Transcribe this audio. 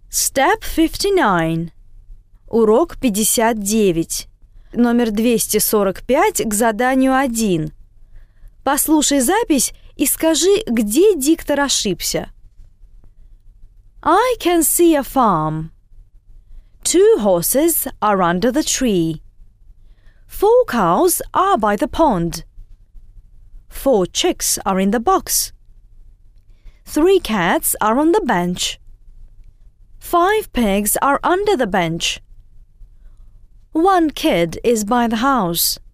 Step 59. Урок 59. Номер 245 к заданию 1. Послушай запись и скажи, где диктор ошибся. I can see a farm. 2 horses are under the tree. 4 cows are by the pond. 4 chicks are in the box. 3 cats are on the bench. 5 pigs are under the bench. 1 kid is by the house.